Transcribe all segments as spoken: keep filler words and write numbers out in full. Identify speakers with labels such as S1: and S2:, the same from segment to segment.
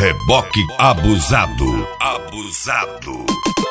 S1: Reboque abusado, abusado.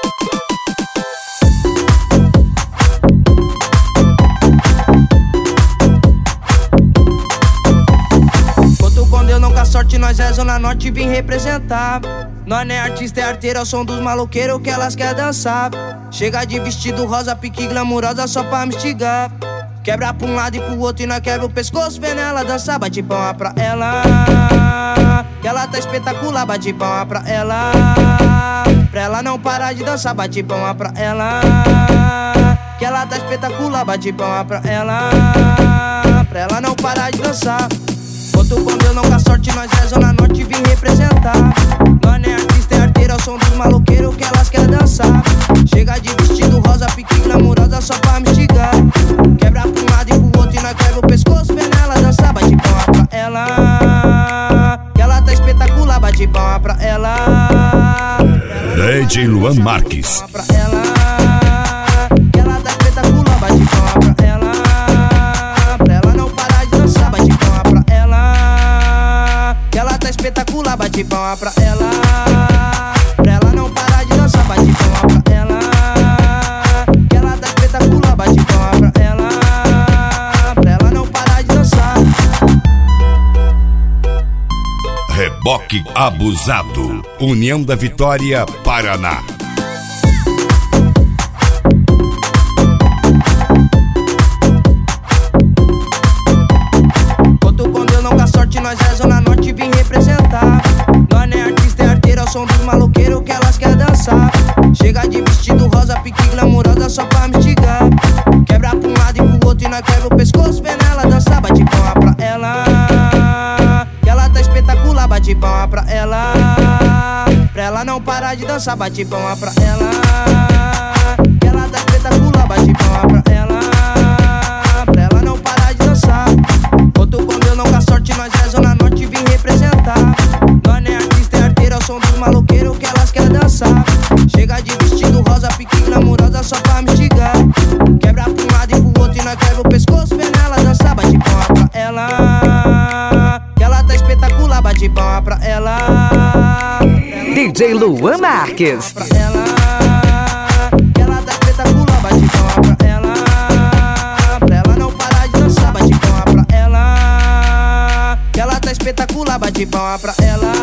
S2: Conto com Deus, não com a sorte, nós é Zona Norte e vim representar. Nós não é artista, é arteira, é o som dos maloqueiros que elas querem dançar. Chega de vestido rosa, pique glamurosa só pra me instigar. Quebra pra um lado e pro outro e nós quebra o pescoço vendo ela dançar. Bate palma pra ela, que ela tá espetacular. Bate palma pra ela, pra ela não parar de dançar. Bate palma pra ela, que ela tá espetacular. Bate palma pra ela, pra ela não parar de dançar. Conto com Deus, não com a sorte, nós é Zona Norte e vim representar. Nós não é artista, é arteira, é o som dos maloqueiros que elas querem dançar. Chega de vestido rosa, pique glamurosa só pra me instigar. Quebra pra um lado e pro outro e nós quebra o pescoço vendo ela dançar. Bate palma pra ela, que ela tá espetacular. Bate palma pra ela,
S1: D J Luan Marques.
S2: pra ela, que ela tá espetacular. Bate palma pra ela, pra ela não parar de dançar. Bate palma pra ela, que ela tá espetacular. Bate palma pra ela, pra ela não parar de dançar. Bate palma pra ela, que ela tá espetacular. Bate palma pra ela, pra ela não parar de dançar.
S1: Reboque abusado, União da Vitória, Paraná.
S2: Conto com Deus, não com a sorte, nós é Zona Norte e vim representar. Nós não é artista, é arteira, é o som dos maloqueiros que elas querem dançar. Chega de vestido rosa, pique glamurosa só pra me instigar. Quebra pra um lado e pro outro e nós quebra o pescoço vendo ela dançar. Bate palma pra ela, que ela tá espetacular. Bate palma pra ela, pra ela não parar de dançar. Bate palma pra ela, que ela tá espetacular. Bate palma pra ela, pra ela não parar de dançar. Conto com Deus, não com a sorte, nós é Zona Norte e vim representar. Nós não é artista, é arteira, é o som dos maloqueiros que elas querem dançar. Chega de vestido rosa, pique glamurosa só pra me instigar. Quebra pra um lado e pro outro e nós quebra o pescoço vendo ela dançar. Bate palma pra ela, que ela tá espetacular. Bate palma pra ela,
S3: D J Luan Marques.
S2: pra ela, que ela tá espetacular. Bate palma pra ela, pra ela não parar de dançar. Bate palma pra ela, que ela tá espetacular. Bate palma pra ela,